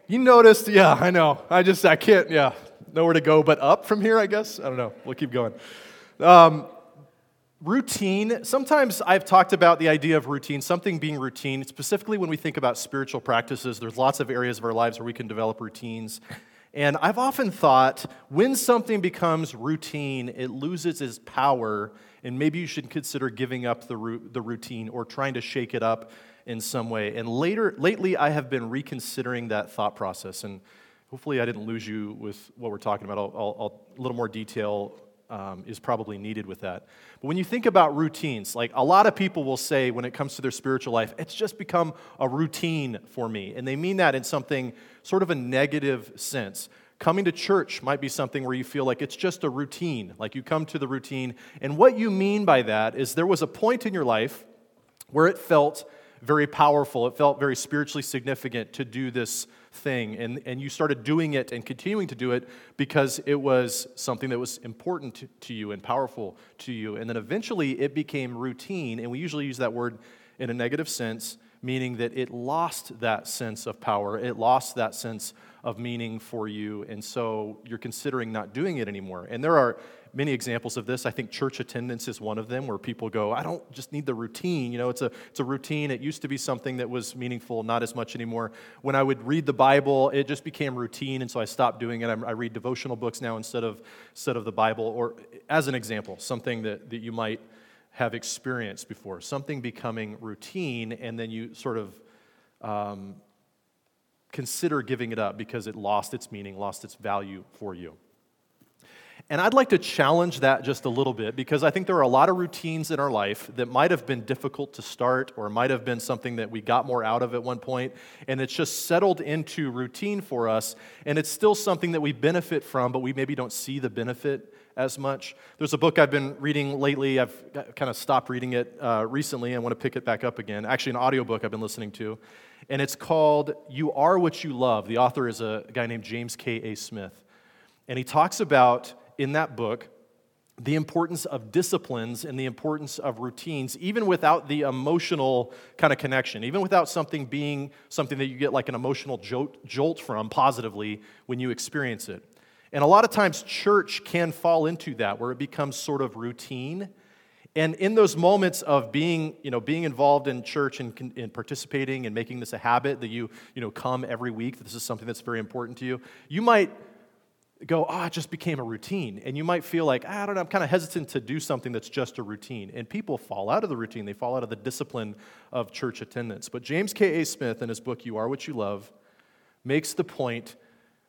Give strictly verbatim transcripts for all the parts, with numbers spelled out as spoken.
You noticed, yeah, I know. I just, I can't, yeah, nowhere to go but up from here, I guess. I don't know. We'll keep going. Um, routine. Sometimes I've talked about the idea of routine, something being routine, specifically when we think about spiritual practices. There's lots of areas of our lives where we can develop routines. And I've often thought when something becomes routine, it loses its power, and maybe you should consider giving up the ru- the routine or trying to shake it up in some way. And later, lately, I have been reconsidering that thought process, and hopefully I didn't lose you with what we're talking about. I'll, I'll, I'll, a little more detail um, is probably needed with that. But when you think about routines, like a lot of people will say when it comes to their spiritual life, it's just become a routine for me. And they mean that in something sort of a negative sense. Coming to church might be something where you feel like it's just a routine, like you come to the routine. And what you mean by that is there was a point in your life where it felt very powerful, it felt very spiritually significant to do this thing, and, and you started doing it and continuing to do it because it was something that was important to, to you and powerful to you, and then eventually it became routine, and we usually use that word in a negative sense, meaning that it lost that sense of power, it lost that sense of meaning for you, and so you're considering not doing it anymore. And there are many examples of this. I think church attendance is one of them, where people go, I don't just need the routine. You know, it's a it's a routine. It used to be something that was meaningful, not as much anymore. When I would read the Bible, it just became routine, and so I stopped doing it. I, I read devotional books now instead of instead of the Bible. Or as an example, something that, that you might have experienced before, something becoming routine, and then you sort of um, consider giving it up because it lost its meaning, lost its value for you. And I'd like to challenge that just a little bit, because I think there are a lot of routines in our life that might have been difficult to start, or might have been something that we got more out of at one point, and it's just settled into routine for us, and it's still something that we benefit from, but we maybe don't see the benefit as much. There's a book I've been reading lately. I've kind of stopped reading it uh, recently and want to pick it back up again. Actually, an audiobook I've been listening to, and it's called You Are What You Love. The author is a guy named James K A. Smith, and he talks about in that book the importance of disciplines and the importance of routines, even without the emotional kind of connection, even without something being something that you get like an emotional jolt, jolt from positively when you experience it. And a lot of times church can fall into that, where it becomes sort of routine. And in those moments of being, you know, being involved in church and, and participating and making this a habit that you, you know, come every week, that this is something that's very important to you, you might go, oh, it just became a routine. And you might feel like, I don't know, I'm kind of hesitant to do something that's just a routine. And people fall out of the routine. They fall out of the discipline of church attendance. But James K A. Smith, in his book, You Are What You Love, makes the point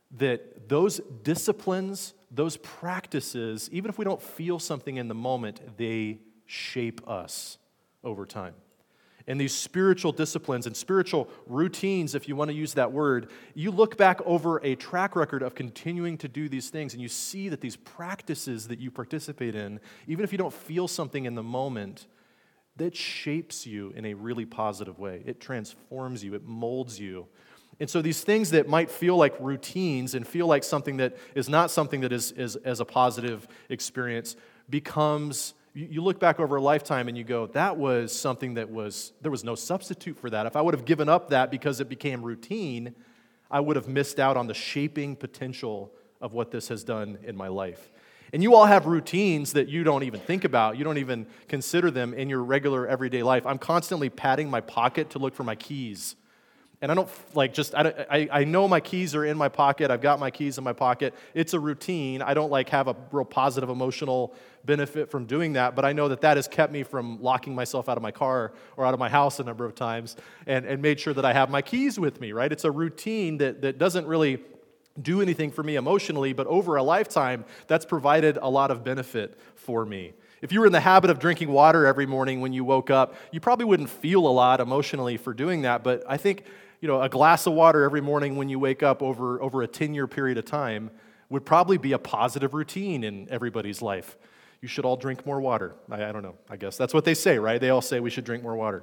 that those disciplines, those practices, even if we don't feel something in the moment, they shape us over time. And these spiritual disciplines and spiritual routines, if you want to use that word, you look back over a track record of continuing to do these things, and you see that these practices that you participate in, even if you don't feel something in the moment, that shapes you in a really positive way. It transforms you, it molds you. And so these things that might feel like routines and feel like something that is not something that is, is as a positive experience becomes, you look back over a lifetime and you go, that was something that was, there was no substitute for that. If I would have given up that because it became routine, I would have missed out on the shaping potential of what this has done in my life. And you all have routines that you don't even think about. You don't even consider them in your regular everyday life. I'm constantly patting my pocket to look for my keys. And I don't, like, just, I, I, I know my keys are in my pocket. I've got my keys in my pocket. It's a routine. I don't, like, have a real positive emotional benefit from doing that, but I know that that has kept me from locking myself out of my car or out of my house a number of times and, and made sure that I have my keys with me, right? It's a routine that, that doesn't really do anything for me emotionally, but over a lifetime, that's provided a lot of benefit for me. If you were in the habit of drinking water every morning when you woke up, you probably wouldn't feel a lot emotionally for doing that, but I think, you know, a glass of water every morning when you wake up over, over a ten-year period of time would probably be a positive routine in everybody's life. You should all drink more water. I, I don't know, I guess. That's what they say, right? They all say we should drink more water.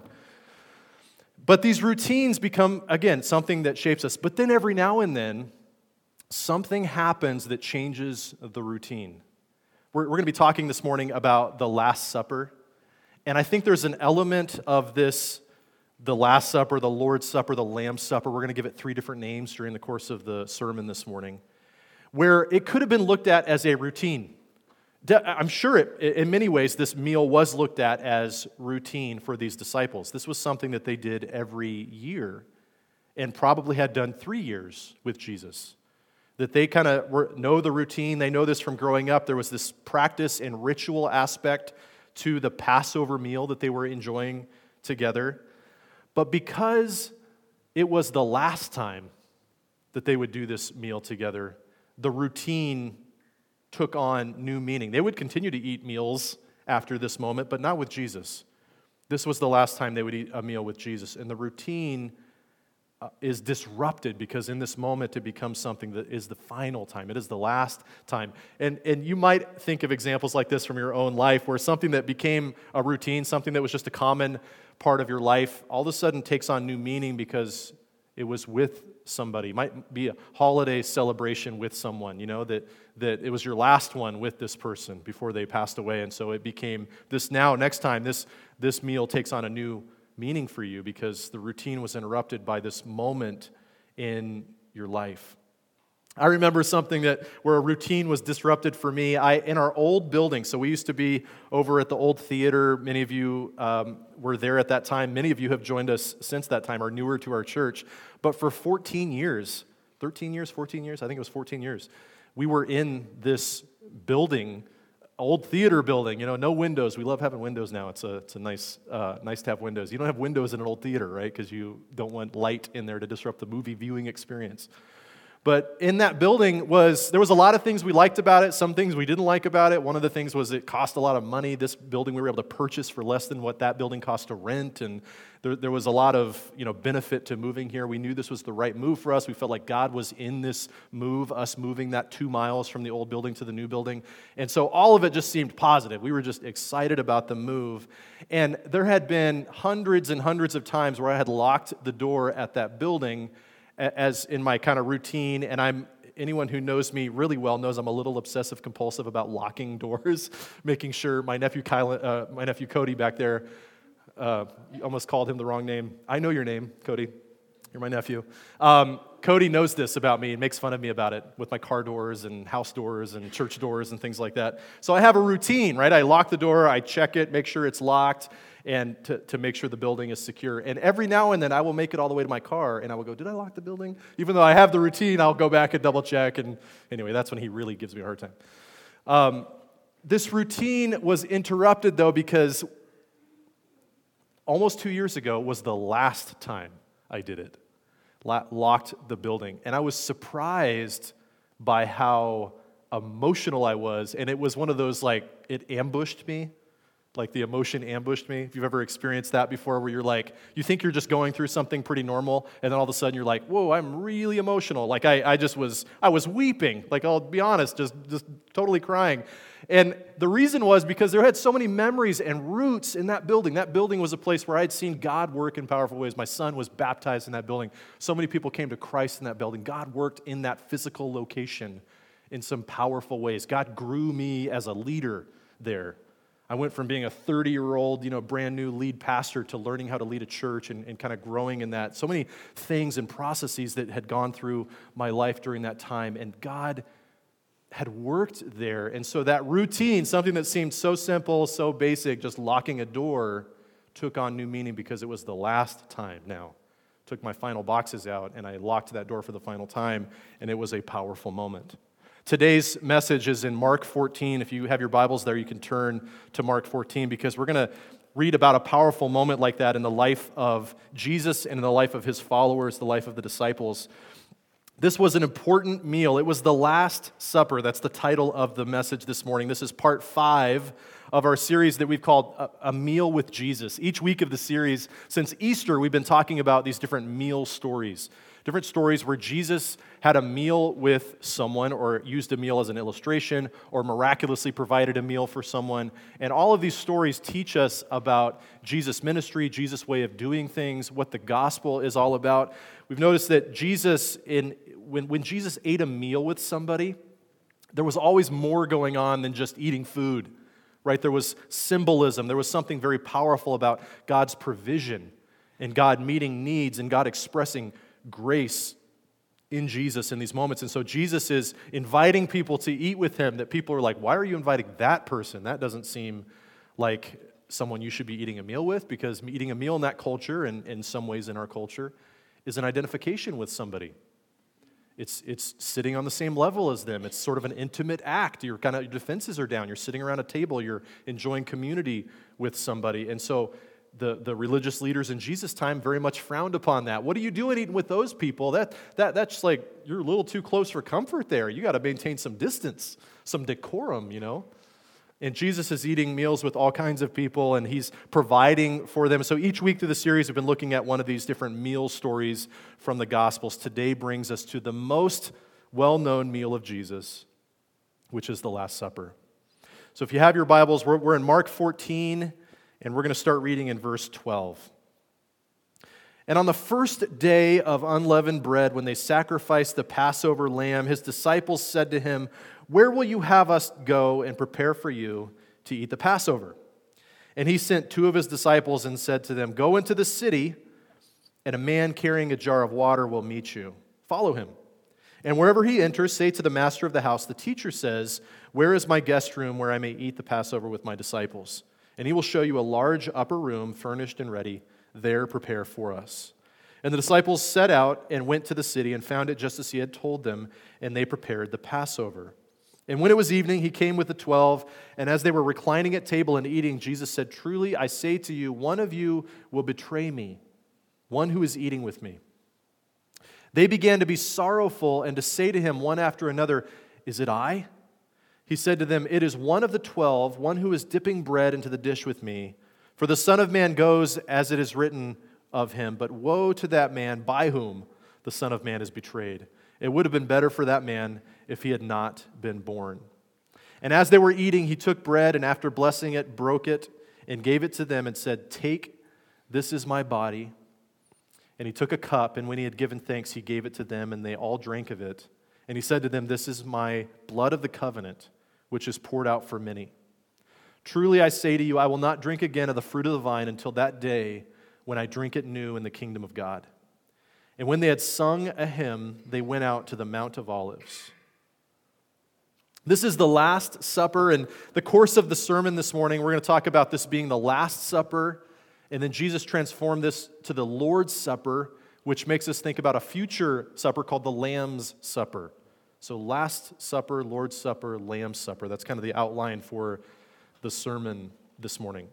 But these routines become, again, something that shapes us. But then every now and then, something happens that changes the routine. We're, we're going to be talking this morning about the Last Supper. And I think there's an element of this the Last Supper, the Lord's Supper, the Lamb's Supper. We're going to give it three different names during the course of the sermon this morning, where it could have been looked at as a routine. I'm sure it, in many ways this meal was looked at as routine for these disciples. This was something that they did every year and probably had done three years with Jesus. That they kind of know the routine. They know this from growing up. There was this practice and ritual aspect to the Passover meal that they were enjoying together. But because it was the last time that they would do this meal together, the routine took on new meaning. They would continue to eat meals after this moment, but not with Jesus. This was the last time they would eat a meal with Jesus. And the routine uh, is disrupted because in this moment it becomes something that is the final time. It is the last time. And, and you might think of examples like this from your own life where something that became a routine, something that was just a common part of your life, all of a sudden takes on new meaning because it was with somebody. It might be a holiday celebration with someone, you know, that, that it was your last one with this person before they passed away. And so it became this now, next time, this, this meal takes on a new meaning for you because the routine was interrupted by this moment in your life. I remember something that where a routine was disrupted for me. I in our old building, so we used to be over at the old theater. Many of you um, were there at that time. Many of you have joined us since that time, are newer to our church. But for fourteen years, thirteen years, fourteen years, I think it was fourteen years, we were in this building, old theater building. You know, no windows. We love having windows now. It's a it's a nice uh, nice to have windows. You don't have windows in an old theater, right? Because you don't want light in there to disrupt the movie viewing experience. But in that building was, there was a lot of things we liked about it, some things we didn't like about it. One of the things was it cost a lot of money. This building we were able to purchase for less than what that building cost to rent, and there, there was a lot of, you know, benefit to moving here. We knew this was the right move for us. We felt like God was in this move, us moving that two miles from the old building to the new building. And so all of it just seemed positive. We were just excited about the move. And there had been hundreds and hundreds of times where I had locked the door at that building as in my kind of routine, and I'm anyone who knows me really well knows I'm a little obsessive compulsive about locking doors, making sure my nephew Kyle, uh, my nephew Cody back there, uh, you almost called him the wrong name. I know your name, Cody. You're my nephew. Um, Cody knows this about me and makes fun of me about it with my car doors and house doors and church doors and things like that. So I have a routine, right? I lock the door, I check it, make sure it's locked, and to, to make sure the building is secure. And every now and then I will make it all the way to my car and I will go, did I lock the building? Even though I have the routine, I'll go back and double check. And anyway, that's when he really gives me a hard time. Um, this routine was interrupted though because almost two years ago was the last time I did it. Locked the building. And I was surprised by how emotional I was. And it was one of those, like, it ambushed me. Like the emotion ambushed me. If you've ever experienced that before where you're like, you think you're just going through something pretty normal, and then all of a sudden you're like, whoa, I'm really emotional. Like I, I just was, I was weeping. Like I'll be honest, just, just totally crying. And the reason was because there had so many memories and roots in that building. That building was a place where I had seen God work in powerful ways. My son was baptized in that building. So many people came to Christ in that building. God worked in that physical location in some powerful ways. God grew me as a leader there. I went from being a thirty-year-old, you know, brand new lead pastor to learning how to lead a church and, and kind of growing in that. So many things and processes that had gone through my life during that time. And God had worked there. And so that routine, something that seemed so simple, so basic, just locking a door, took on new meaning because it was the last time now. Took my final boxes out and I locked that door for the final time, and it was a powerful moment. Today's message is in Mark fourteen. If you have your Bibles there, you can turn to Mark fourteen because we're going to read about a powerful moment like that in the life of Jesus and in the life of his followers, the life of the disciples. This was an important meal. It was the Last Supper. That's the title of the message this morning. This is part five of our series that we've called A, a Meal with Jesus. Each week of the series, since Easter, we've been talking about these different meal stories. Different stories where Jesus had a meal with someone or used a meal as an illustration or miraculously provided a meal for someone. And all of these stories teach us about Jesus' ministry, Jesus' way of doing things, what the gospel is all about. We've noticed that Jesus, in when, when Jesus ate a meal with somebody, there was always more going on than just eating food, right? There was symbolism. There was something very powerful about God's provision and God meeting needs and God expressing grace in Jesus in these moments. And so Jesus is inviting people to eat with him that people are like, why are you inviting that person? That doesn't seem like someone you should be eating a meal with, because eating a meal in that culture, and in some ways in our culture, is an identification with somebody. It's it's sitting on the same level as them. It's sort of an intimate act. Your kind of your defenses are down. You're sitting around a table. You're enjoying community with somebody. And so the, the religious leaders in Jesus' time very much frowned upon that. What are you doing eating with those people? That that that's like, you're a little too close for comfort there. You got to maintain some distance, some decorum, you know. And Jesus is eating meals with all kinds of people, and he's providing for them. So each week through the series, we've been looking at one of these different meal stories from the Gospels. Today brings us to the most well-known meal of Jesus, which is the Last Supper. So if you have your Bibles, we're, we're in Mark fourteen, and we're going to start reading in verse twelve. And on the first day of unleavened bread, when they sacrificed the Passover lamb, his disciples said to him, "Where will you have us go and prepare for you to eat the Passover?" And he sent two of his disciples and said to them, "Go into the city, and a man carrying a jar of water will meet you. Follow him. And wherever he enters, say to the master of the house, 'The teacher says, where is my guest room where I may eat the Passover with my disciples?' And he will show you a large upper room, furnished and ready. There prepare for us." And the disciples set out and went to the city and found it just as he had told them, and they prepared the Passover. And when it was evening, he came with the twelve, and as they were reclining at table and eating, Jesus said, "Truly, I say to you, one of you will betray me, one who is eating with me." They began to be sorrowful and to say to him one after another, "Is it I?" He said to them, "It is one of the twelve, one who is dipping bread into the dish with me. For the Son of Man goes as it is written of him, but woe to that man by whom the Son of Man is betrayed. It would have been better for that man if he had not been born." And as they were eating, he took bread, and after blessing it, broke it, and gave it to them, and said, "Take, this is my body." And he took a cup, and when he had given thanks, he gave it to them, and they all drank of it. And he said to them, "This is my blood of the covenant, which is poured out for many. Truly I say to you, I will not drink again of the fruit of the vine until that day when I drink it new in the kingdom of God." And when they had sung a hymn, they went out to the Mount of Olives. This is the Last Supper, and the course of the sermon this morning, we're going to talk about this being the Last Supper, and then Jesus transformed this to the Lord's Supper, which makes us think about a future supper called the Lamb's Supper. So Last Supper, Lord's Supper, Lamb's Supper. That's kind of the outline for the sermon this morning.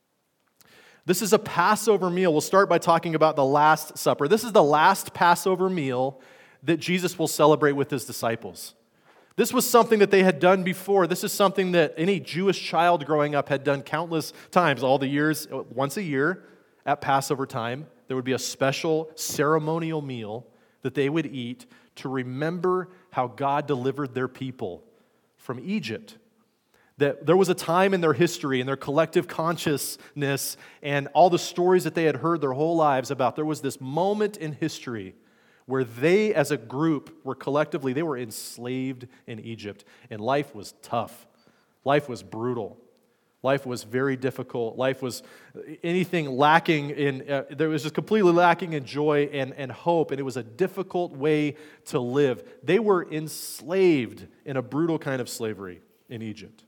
This is a Passover meal. We'll start by talking about the Last Supper. This is the last Passover meal that Jesus will celebrate with his disciples. This was something that they had done before. This is something that any Jewish child growing up had done countless times, all the years. Once a year at Passover time, there would be a special ceremonial meal that they would eat to remember how God delivered their people from Egypt. That there was a time in their history, in their collective consciousness, and all the stories that they had heard their whole lives about, there was this moment in history where they as a group were collectively, they were enslaved in Egypt, and life was tough. Life was brutal. Life was very difficult. Life was anything lacking in, uh, there was just completely lacking in joy and, and hope, and it was a difficult way to live. They were enslaved in a brutal kind of slavery in Egypt.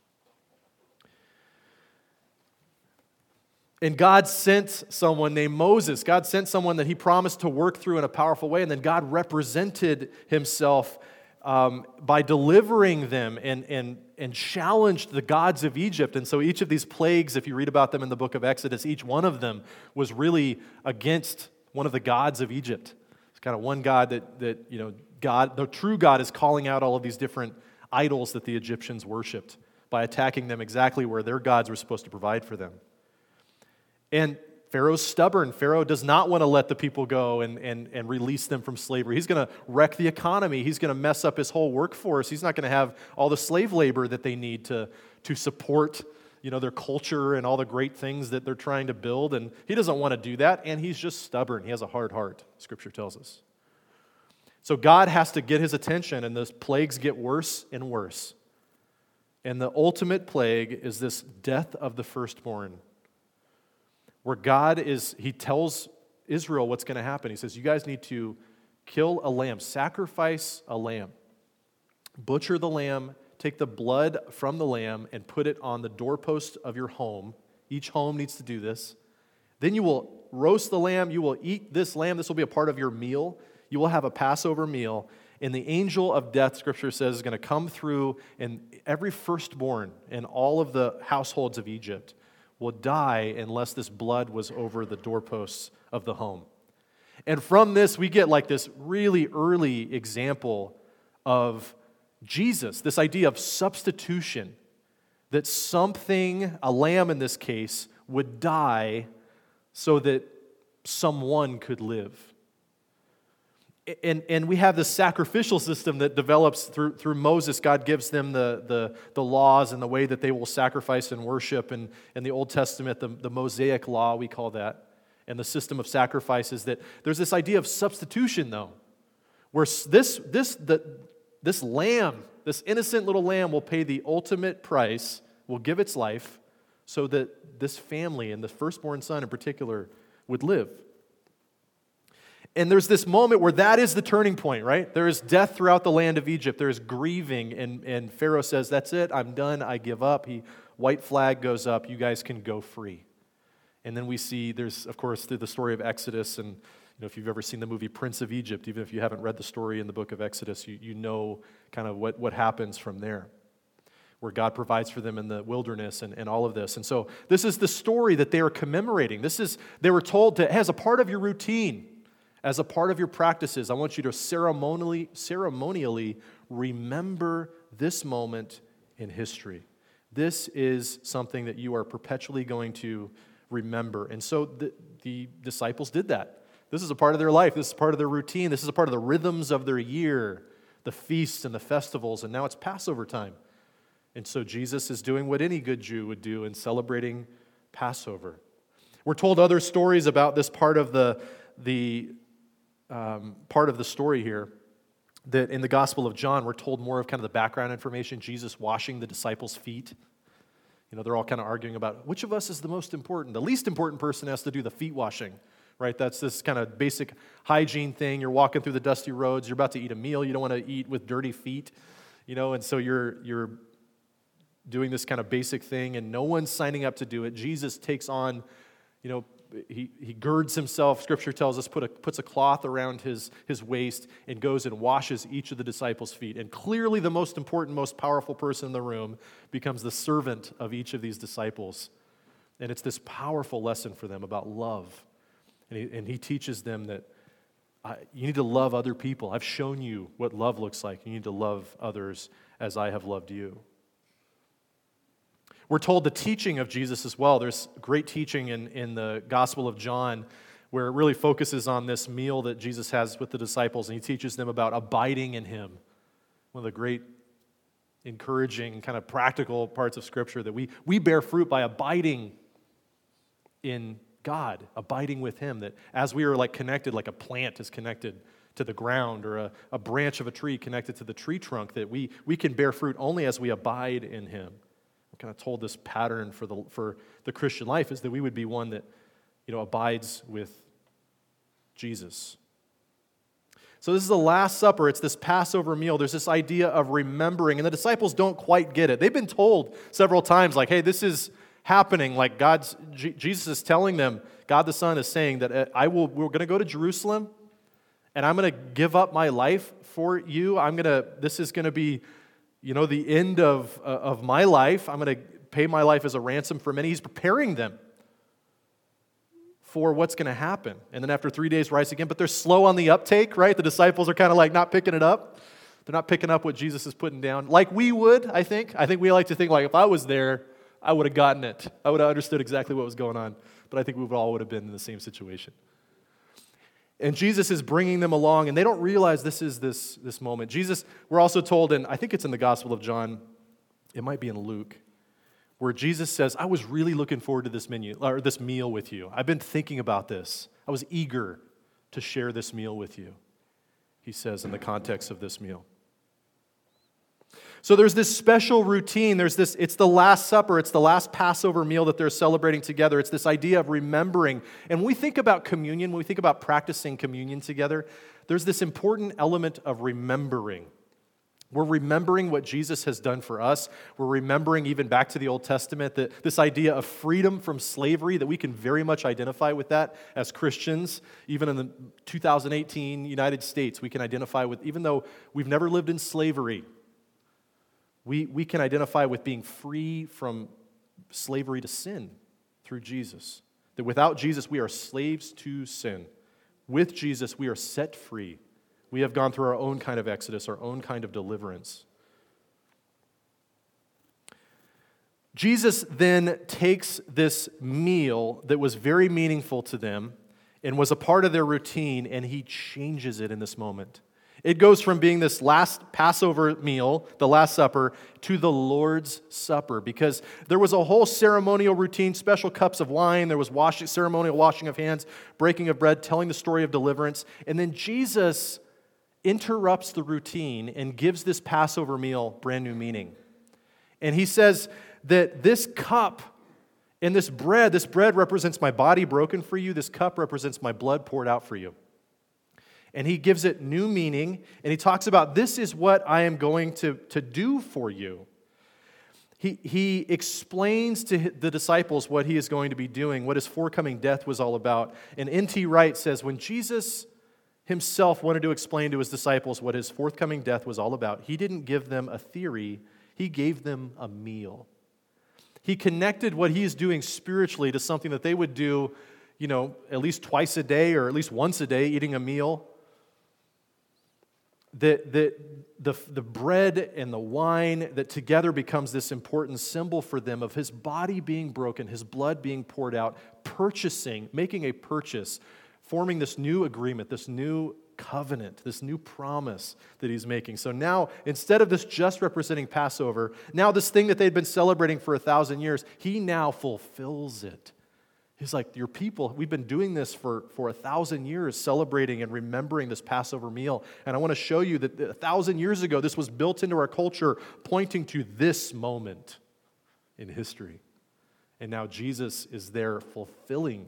And God sent someone named Moses. God sent someone that he promised to work through in a powerful way, and then God represented himself um, by delivering them and, and, and challenged the gods of Egypt. And so each of these plagues, if you read about them in the book of Exodus, each one of them was really against one of the gods of Egypt. It's kind of one God that, that you know, God, the true God is calling out all of these different idols that the Egyptians worshipped by attacking them exactly where their gods were supposed to provide for them. And Pharaoh's stubborn. Pharaoh does not want to let the people go and, and, and release them from slavery. He's going to wreck the economy. He's going to mess up his whole workforce. He's not going to have all the slave labor that they need to, to support, you know, their culture and all the great things that they're trying to build. And he doesn't want to do that, and he's just stubborn. He has a hard heart, Scripture tells us. So God has to get his attention, and the plagues get worse and worse. And the ultimate plague is this death of the firstborn, where God is, he tells Israel what's going to happen. He says, you guys need to kill a lamb, sacrifice a lamb, butcher the lamb, take the blood from the lamb and put it on the doorpost of your home. Each home needs to do this. Then you will roast the lamb. You will eat this lamb. This will be a part of your meal. You will have a Passover meal. And the angel of death, Scripture says, is going to come through, and every firstborn in all of the households of Egypt will die unless this blood was over the doorposts of the home. And from this, we get like this really early example of Jesus, this idea of substitution, that something, a lamb in this case, would die so that someone could live. And, and we have this sacrificial system that develops through, through Moses. God gives them the, the, the laws and the way that they will sacrifice and worship. And in the Old Testament, the, the Mosaic law, we call that, and the system of sacrifices, that there's this idea of substitution, though, where this, this, the, this lamb, this innocent little lamb will pay the ultimate price, will give its life, so that this family, and the firstborn son in particular, would live. And there's this moment where that is the turning point, right? There is death throughout the land of Egypt. There is grieving, and, and Pharaoh says, that's it, I'm done, I give up. He, white flag goes up, you guys can go free. And then we see, there's, of course, through the story of Exodus, and you know, if you've ever seen the movie Prince of Egypt, even if you haven't read the story in the book of Exodus, you, you know kind of what, what happens from there, where God provides for them in the wilderness and, and all of this. And so this is the story that they are commemorating. This is, they were told to, as a part of your routine, as a part of your practices, I want you to ceremonially, ceremonially remember this moment in history. This is something that you are perpetually going to remember. And so the, the disciples did that. This is a part of their life. This is part of their routine. This is a part of the rhythms of their year, the feasts and the festivals. And now it's Passover time. And so Jesus is doing what any good Jew would do in celebrating Passover. We're told other stories about this part of the, the um, part of the story here, that in the Gospel of John, we're told more of kind of the background information, Jesus washing the disciples' feet. You know, they're all kind of arguing about which of us is the most important. The least important person has to do the feet washing, right? That's this kind of basic hygiene thing. You're walking through the dusty roads. You're about to eat a meal. You don't want to eat with dirty feet, you know, and so you're you're doing this kind of basic thing, and no one's signing up to do it. Jesus takes on, you know, he, he girds himself, Scripture tells us, put a, puts a cloth around his, his waist and goes and washes each of the disciples' feet. And clearly the most important, most powerful person in the room becomes the servant of each of these disciples. And it's this powerful lesson for them about love. And he, and he teaches them that I, you need to love other people. I've shown you what love looks like. You need to love others as I have loved you. We're told the teaching of Jesus as well. There's great teaching in, in the Gospel of John where it really focuses on this meal that Jesus has with the disciples, and he teaches them about abiding in him. One of the great encouraging kind of practical parts of Scripture, that we, we bear fruit by abiding in God, abiding with him, that as we are like connected, like a plant is connected to the ground, or a, a branch of a tree connected to the tree trunk, that we, we can bear fruit only as we abide in him. Kind of told this pattern for the for the Christian life is that we would be one that, you know, abides with Jesus. So this is the Last Supper. It's this Passover meal. There's this idea of remembering, and the disciples don't quite get it. They've been told several times, like, hey, this is happening. Like God's G- Jesus is telling them, God the Son is saying that I will. We're going to go to Jerusalem, and I'm going to give up my life for you. I'm going to. This is going to be, you know, the end of, uh, of my life. I'm going to pay my life as a ransom for many. He's preparing them for what's going to happen. And then after three days, rise again. But they're slow on the uptake, right? The disciples are kind of like not picking it up. They're not picking up what Jesus is putting down. Like we would, I think. I think we like to think like if I was there, I would have gotten it. I would have understood exactly what was going on. But I think we all would have been in the same situation. And Jesus is bringing them along, and they don't realize this is this, this moment. Jesus, we're also told, and I think it's in the Gospel of John, it might be in Luke, where Jesus says, I was really looking forward to this menu or this meal with you. I've been thinking about this. I was eager to share this meal with you, he says in the context of this meal. So there's this special routine. There's this, it's the Last Supper. It's the last Passover meal that they're celebrating together. It's this idea of remembering. And when we think about communion, when we think about practicing communion together, there's this important element of remembering. We're remembering what Jesus has done for us. We're remembering, even back to the Old Testament, that this idea of freedom from slavery, that we can very much identify with that as Christians. Even in the two thousand eighteen United States, we can identify with, even though we've never lived in slavery, we, we can identify with being free from slavery to sin through Jesus. That without Jesus, we are slaves to sin. With Jesus, we are set free. We have gone through our own kind of exodus, our own kind of deliverance. Jesus then takes this meal that was very meaningful to them and was a part of their routine, and he changes it in this moment. It goes from being this last Passover meal, the Last Supper, to the Lord's Supper, because there was a whole ceremonial routine, special cups of wine, there was washing, ceremonial washing of hands, breaking of bread, telling the story of deliverance, and then Jesus interrupts the routine and gives this Passover meal brand new meaning. And he says that this cup and this bread, this bread represents my body broken for you, this cup represents my blood poured out for you. And he gives it new meaning, and he talks about this is what I am going to, to do for you. He, he explains to the disciples what he is going to be doing, what his forthcoming death was all about. And N T Wright says, when Jesus himself wanted to explain to his disciples what his forthcoming death was all about, he didn't give them a theory, he gave them a meal. He connected what he is doing spiritually to something that they would do, you know, at least twice a day or at least once a day, eating a meal. That, that the, the bread and the wine that together becomes this important symbol for them of his body being broken, his blood being poured out, purchasing, making a purchase, forming this new agreement, this new covenant, this new promise that he's making. So now, instead of this just representing Passover, now this thing that they'd been celebrating for a thousand years, he now fulfills it. He's like, your people, we've been doing this for, for a thousand years, celebrating and remembering this Passover meal. And I want to show you that a thousand years ago, this was built into our culture, pointing to this moment in history. And now Jesus is there fulfilling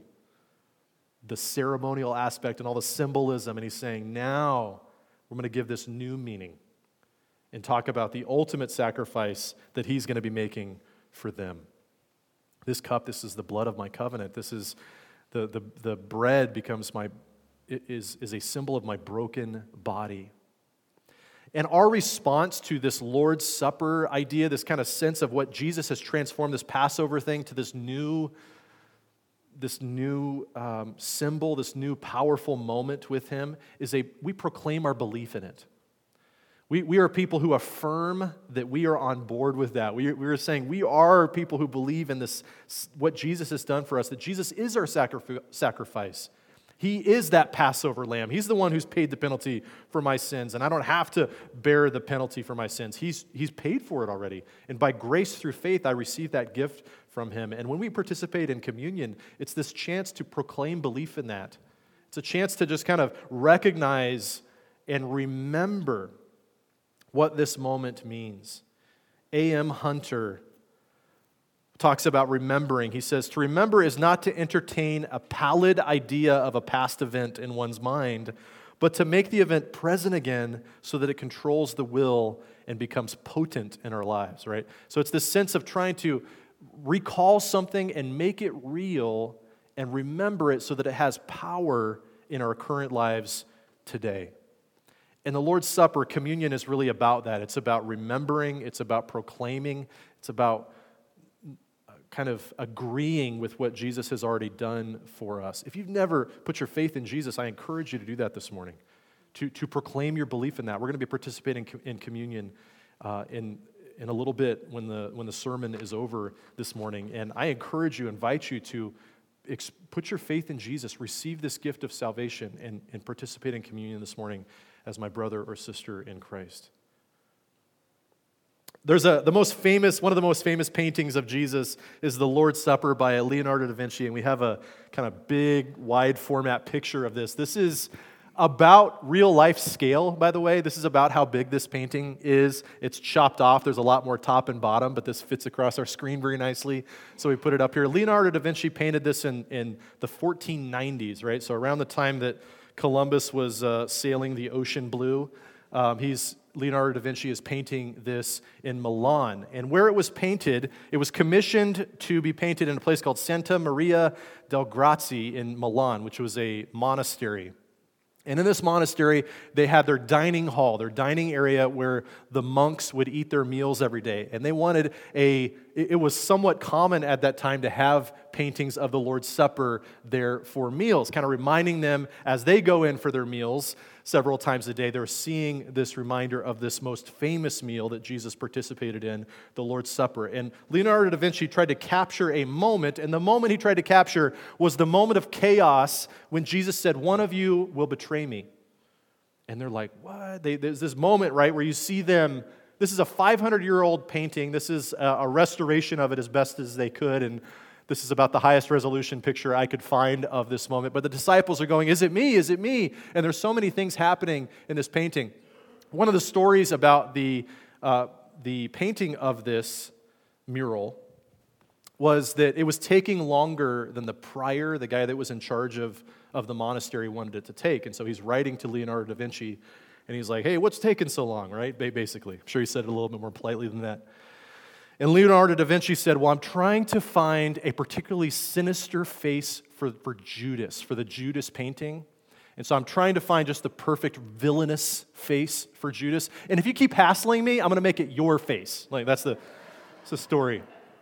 the ceremonial aspect and all the symbolism, and he's saying, now we're going to give this new meaning and talk about the ultimate sacrifice that he's going to be making for them. This cup, this is the blood of my covenant. This is the, the, the bread becomes my, is, is a symbol of my broken body. And our response to this Lord's Supper idea, this kind of sense of what Jesus has transformed this Passover thing to this new this new um, symbol, this new powerful moment with him, is a, we proclaim our belief in it. We, we are people who affirm that we are on board with that. We, we are saying we are people who believe in this, what Jesus has done for us, that Jesus is our sacri- sacrifice. He is that Passover lamb. He's the one who's paid the penalty for my sins, and I don't have to bear the penalty for my sins. He's, he's paid for it already. And by grace through faith, I receive that gift from him. And when we participate in communion, it's this chance to proclaim belief in that. It's a chance to just kind of recognize and remember what this moment means. A M Hunter talks about remembering. He says, to remember is not to entertain a pallid idea of a past event in one's mind, but to make the event present again so that it controls the will and becomes potent in our lives, right? So it's this sense of trying to recall something and make it real and remember it so that it has power in our current lives today. And the Lord's Supper, communion, is really about that. It's about remembering, it's about proclaiming, it's about kind of agreeing with what Jesus has already done for us. If you've never put your faith in Jesus, I encourage you to do that this morning, to, to proclaim your belief in that. We're going to be participating in communion uh, in, in a little bit when the, when the sermon is over this morning. And I encourage you, invite you to ex- put your faith in Jesus, receive this gift of salvation, and, and participate in communion this morning as my brother or sister in Christ. There's a the most famous, one of the most famous paintings of Jesus is the Lord's Supper by Leonardo da Vinci, and we have a kind of big, wide format picture of this. This is about real life scale, by the way. This is about how big this painting is. It's chopped off. There's a lot more top and bottom, but this fits across our screen very nicely. So we put it up here. Leonardo da Vinci painted this in, in the fourteen nineties, right? So around the time that Columbus was uh, sailing the ocean blue, um, he's Leonardo da Vinci is painting this in Milan. And where it was painted, it was commissioned to be painted in a place called Santa Maria del Grazie in Milan, which was a monastery. And in this monastery, they had their dining hall, their dining area where the monks would eat their meals every day. And they wanted a, it was somewhat common at that time to have paintings of the Lord's Supper there for meals, kind of reminding them as they go in for their meals several times a day, they're seeing this reminder of this most famous meal that Jesus participated in, the Lord's Supper. And Leonardo da Vinci tried to capture a moment, and the moment he tried to capture was the moment of chaos when Jesus said, "One of you will betray me." And they're like, what? They, there's this moment, right, where you see them. This is a five hundred year old painting. This is a, a restoration of it as best as they could, and this is about the highest resolution picture I could find of this moment. But the disciples are going, "Is it me? Is it me?" And there's so many things happening in this painting. One of the stories about the, uh, the painting of this mural was that it was taking longer than the prior, the guy that was in charge of, of the monastery, wanted it to take. And so he's writing to Leonardo da Vinci, and he's like, "Hey, what's taking so long?" Right? Basically. I'm sure he said it a little bit more politely than that. And Leonardo da Vinci said, "Well, I'm trying to find a particularly sinister face for, for Judas, for the Judas painting. And so I'm trying to find just the perfect villainous face for Judas. And if you keep hassling me, I'm going to make it your face." Like, that's the, that's the story.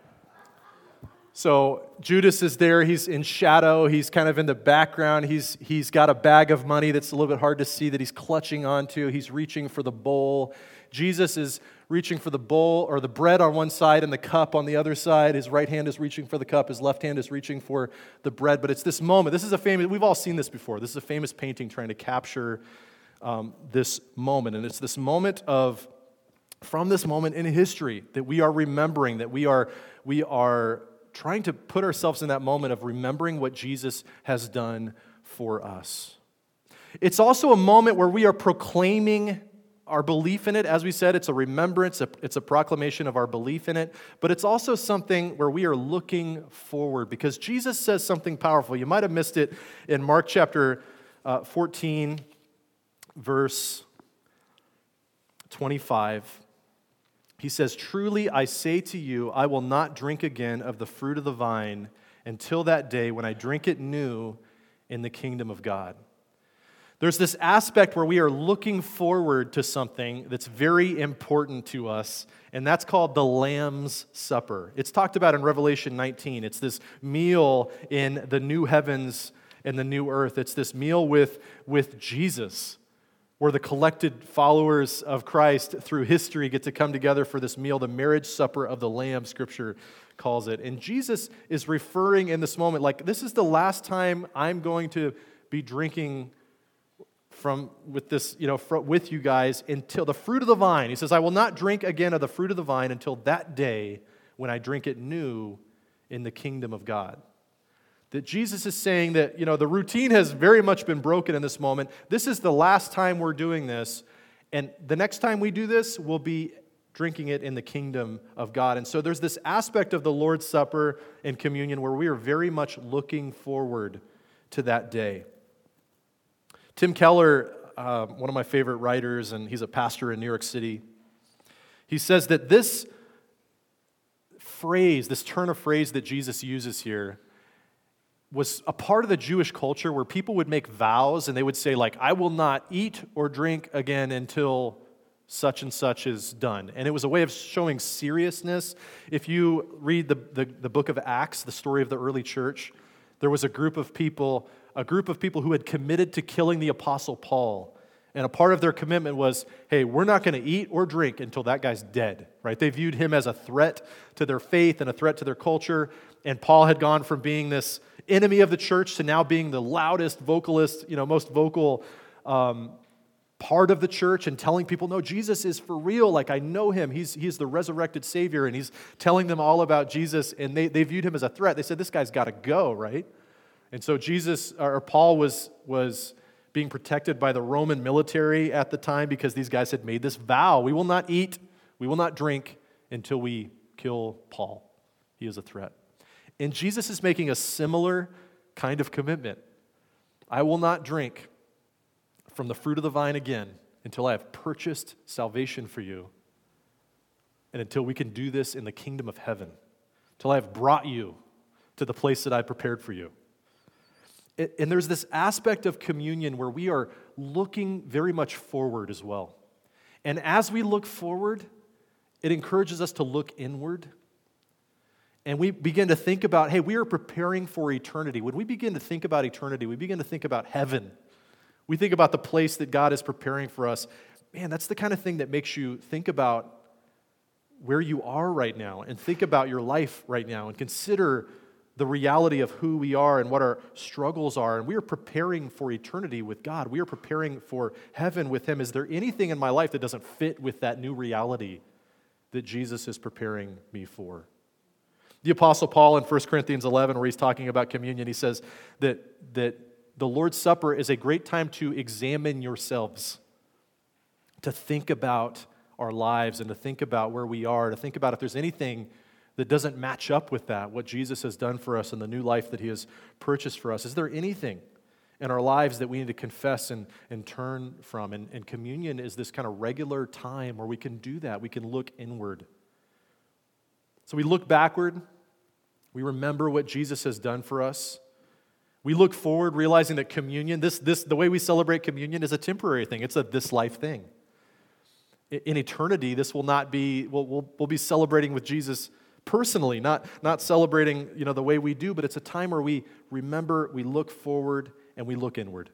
So Judas is there. He's in shadow. He's kind of in the background. He's, he's got a bag of money that's a little bit hard to see that he's clutching onto. He's reaching for the bowl. Jesus is reaching for the bowl or the bread on one side and the cup on the other side. His right hand is reaching for the cup. His left hand is reaching for the bread. But it's this moment. This is a famous, we've all seen this before. This is a famous painting trying to capture um, this moment. And it's this moment of, from this moment in history that we are remembering, that we are, we are trying to put ourselves in that moment of remembering what Jesus has done for us. It's also a moment where we are proclaiming our belief in it. As we said, it's a remembrance, it's a proclamation of our belief in it, but it's also something where we are looking forward because Jesus says something powerful. You might have missed it in Mark chapter uh, fourteen, verse twenty-five. He says, "Truly I say to you, I will not drink again of the fruit of the vine until that day when I drink it new in the kingdom of God." There's this aspect where we are looking forward to something that's very important to us, and that's called the Lamb's Supper. It's talked about in Revelation nineteen. It's this meal in the new heavens and the new earth. It's this meal with, with Jesus, where the collected followers of Christ through history get to come together for this meal, the marriage supper of the Lamb, Scripture calls it. And Jesus is referring in this moment, like, this is the last time I'm going to be drinking from with this, you know, with you guys until the fruit of the vine. He says, "I will not drink again of the fruit of the vine until that day when I drink it new in the kingdom of God." That Jesus is saying that, you know, the routine has very much been broken in this moment. This is the last time we're doing this, and the next time we do this, we'll be drinking it in the kingdom of God. And so there's this aspect of the Lord's Supper and communion where we are very much looking forward to that day. Tim Keller, uh, one of my favorite writers, and he's a pastor in New York City, he says that this phrase, this turn of phrase that Jesus uses here, was a part of the Jewish culture where people would make vows and they would say, like, "I will not eat or drink again until such and such is done." And it was a way of showing seriousness. If you read the, the, the book of Acts, the story of the early church, there was a group of people a group of people who had committed to killing the Apostle Paul. And a part of their commitment was, hey, we're not going to eat or drink until that guy's dead, right? They viewed him as a threat to their faith and a threat to their culture. And Paul had gone from being this enemy of the church to now being the loudest vocalist, you know, most vocal um, part of the church and telling people, no, Jesus is for real. Like, I know him. He's, he's the resurrected Savior. And he's telling them all about Jesus. And they, they viewed him as a threat. They said, this guy's got to go, right? And so Jesus, or Paul was, was being protected by the Roman military at the time because these guys had made this vow. We will not eat, we will not drink until we kill Paul. He is a threat. And Jesus is making a similar kind of commitment. I will not drink from the fruit of the vine again until I have purchased salvation for you and until we can do this in the kingdom of heaven, until I have brought you to the place that I prepared for you. And there's this aspect of communion where we are looking very much forward as well. And as we look forward, it encourages us to look inward. And we begin to think about, hey, we are preparing for eternity. When we begin to think about eternity, we begin to think about heaven. We think about the place that God is preparing for us. Man, that's the kind of thing that makes you think about where you are right now and think about your life right now and consider the reality of who we are and what our struggles are. And we are preparing for eternity with God. We are preparing for heaven with Him. Is there anything in my life that doesn't fit with that new reality that Jesus is preparing me for? The Apostle Paul in First Corinthians eleven, where he's talking about communion, he says that, that the Lord's Supper is a great time to examine yourselves, to think about our lives and to think about where we are, to think about if there's anything that doesn't match up with that, what Jesus has done for us and the new life that He has purchased for us. Is there anything in our lives that we need to confess and, and turn from? And, and communion is this kind of regular time where we can do that. We can look inward. So we look backward. We remember what Jesus has done for us. We look forward, realizing that communion, this, this, the way we celebrate communion is a temporary thing. It's a this life thing. In eternity, this will not be, we'll, we'll, we'll be celebrating with Jesus personally, not, not celebrating, you know, the way we do, but it's a time where we remember, we look forward, and we look inward.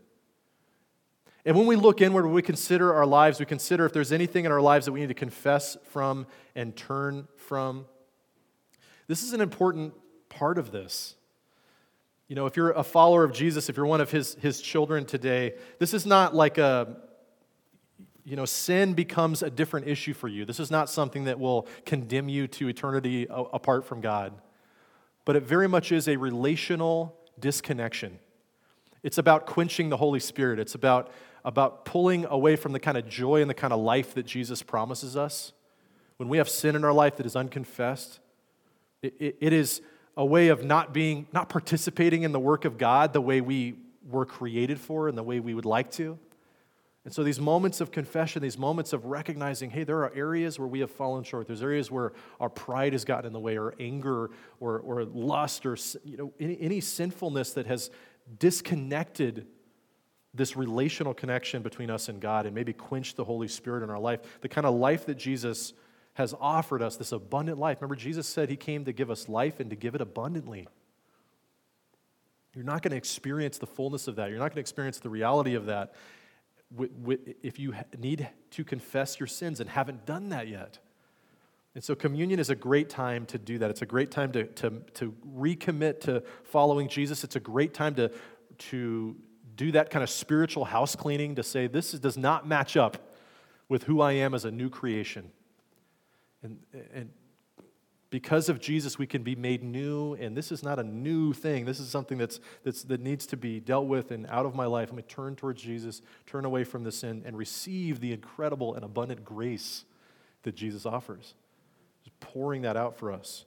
And when we look inward, when we consider our lives, we consider if there's anything in our lives that we need to confess from and turn from. This is an important part of this. You know, if you're a follower of Jesus, if you're one of His, his children today, this is not like a, you know, sin becomes a different issue for you. This is not something that will condemn you to eternity a- apart from God. But it very much is a relational disconnection. It's about quenching the Holy Spirit. It's about, about pulling away from the kind of joy and the kind of life that Jesus promises us. When we have sin in our life that is unconfessed, it, it, it is a way of not being, not participating in the work of God the way we were created for and the way we would like to. And so these moments of confession, these moments of recognizing, hey, there are areas where we have fallen short. There's areas where our pride has gotten in the way, or anger, or, or lust, or you know, any, any sinfulness that has disconnected this relational connection between us and God and maybe quenched the Holy Spirit in our life. The kind of life that Jesus has offered us, this abundant life. Remember, Jesus said He came to give us life and to give it abundantly. You're not going to experience the fullness of that. You're not going to experience the reality of that if you need to confess your sins and haven't done that yet. And so communion is a great time to do that. It's a great time to, to, to recommit to following Jesus. It's a great time to, to do that kind of spiritual house cleaning, to say this is, does not match up with who I am as a new creation. And, and because of Jesus, we can be made new, and this is not a new thing. This is something that's, that's that needs to be dealt with and out of my life. I'm going to turn towards Jesus, turn away from the sin, and receive the incredible and abundant grace that Jesus offers. Just pouring that out for us.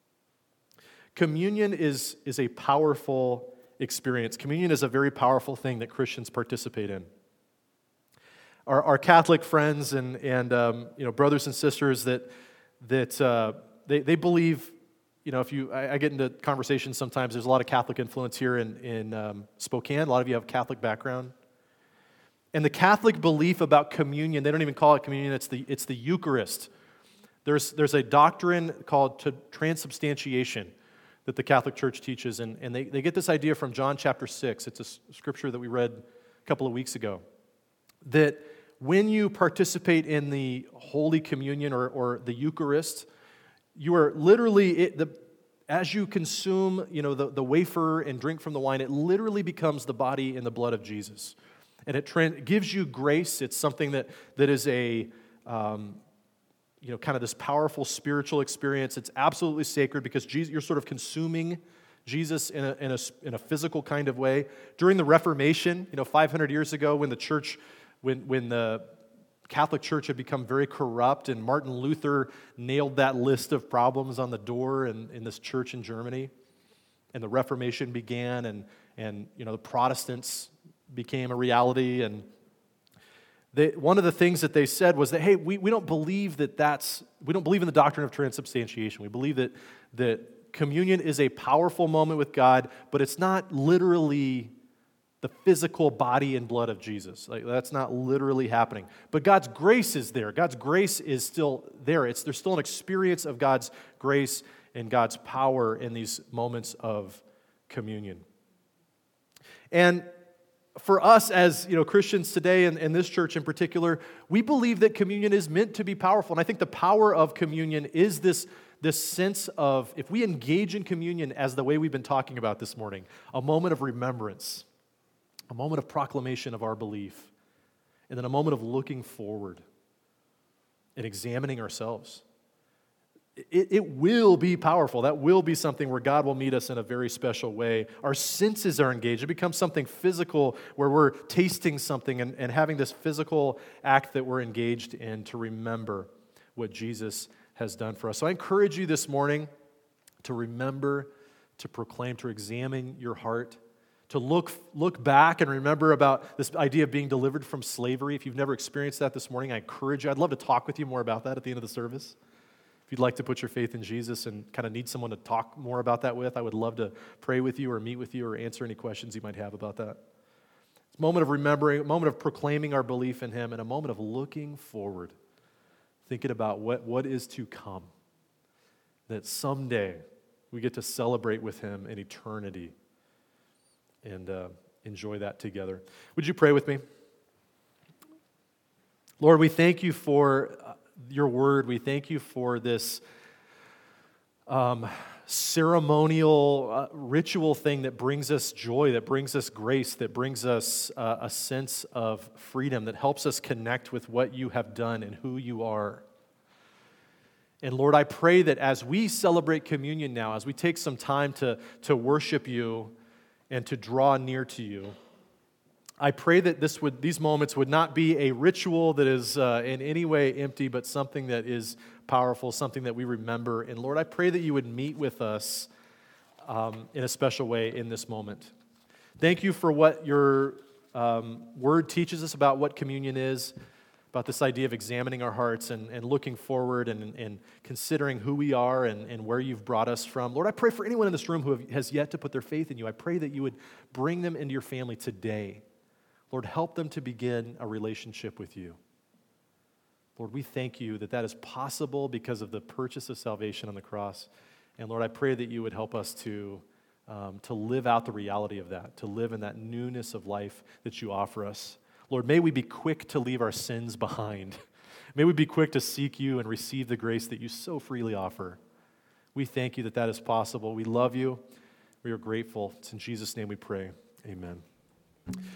Communion is, is a powerful experience. Communion is a very powerful thing that Christians participate in. Our, our Catholic friends and, and um, you know, brothers and sisters that, that uh, They they believe, you know, if you, I, I get into conversations sometimes, there's a lot of Catholic influence here in, in um, Spokane. A lot of you have Catholic background. And the Catholic belief about communion, they don't even call it communion, it's the, it's the Eucharist. There's, there's a doctrine called transubstantiation that the Catholic Church teaches, and, and they, they get this idea from John chapter six. It's a scripture that we read a couple of weeks ago, that when you participate in the Holy Communion or, or the Eucharist, you are literally, it, the, as you consume, you know, the, the wafer and drink from the wine, it literally becomes the body and the blood of Jesus. And it tra- gives you grace. It's something that, that is a, um, you know, kind of this powerful spiritual experience. It's absolutely sacred because Jesus, you're sort of consuming Jesus in a, in a, in a physical kind of way. During the Reformation, you know, five hundred years ago when the church, when, when the Catholic Church had become very corrupt and Martin Luther nailed that list of problems on the door in, in this church in Germany, and the Reformation began, and, and you know, the Protestants became a reality, and They, one of the things that they said was that, hey, we, we don't believe that that's, we don't believe in the doctrine of transubstantiation. We believe that, that communion is a powerful moment with God, but it's not literally the physical body and blood of Jesus. Like, that's not literally happening. But God's grace is there. God's grace is still there. It's, there's still an experience of God's grace and God's power in these moments of communion. And for us as, you know, Christians today, and, and this church in particular, we believe that communion is meant to be powerful. And I think the power of communion is this, this sense of, if we engage in communion as the way we've been talking about this morning, a moment of remembrance, a moment of proclamation of our belief, and then a moment of looking forward and examining ourselves. It, it will be powerful. That will be something where God will meet us in a very special way. Our senses are engaged. It becomes something physical where we're tasting something and, and having this physical act that we're engaged in to remember what Jesus has done for us. So I encourage you this morning to remember, to proclaim, to examine your heart, to look, look back and remember about this idea of being delivered from slavery. If you've never experienced that this morning, I encourage you. I'd love to talk with you more about that at the end of the service. If you'd like to put your faith in Jesus and kind of need someone to talk more about that with, I would love to pray with you or meet with you or answer any questions you might have about that. It's a moment of remembering, a moment of proclaiming our belief in Him, and a moment of looking forward, thinking about what, what is to come, that someday we get to celebrate with Him in eternity and uh, enjoy that together. Would you pray with me? Lord, we thank you for Uh, your word. We thank you for this um, ceremonial, uh, ritual thing that brings us joy, that brings us grace, that brings us uh, a sense of freedom, that helps us connect with what you have done and who you are. And Lord, I pray that as we celebrate communion now, as we take some time to, to worship you and to draw near to you, I pray that this would, these moments would not be a ritual that is uh, in any way empty, but something that is powerful, something that we remember. And Lord, I pray that you would meet with us um, in a special way in this moment. Thank you for what your um, word teaches us about what communion is, about this idea of examining our hearts and, and looking forward and, and considering who we are and, and where you've brought us from. Lord, I pray for anyone in this room who have, has yet to put their faith in you. I pray that you would bring them into your family today. Lord, help them to begin a relationship with you. Lord, we thank you that that is possible because of the purchase of salvation on the cross. And Lord, I pray that you would help us to, um, to live out the reality of that, to live in that newness of life that you offer us. Lord, may we be quick to leave our sins behind. May we be quick to seek you and receive the grace that you so freely offer. We thank you that that is possible. We love you. We are grateful. It's in Jesus' name we pray. Amen.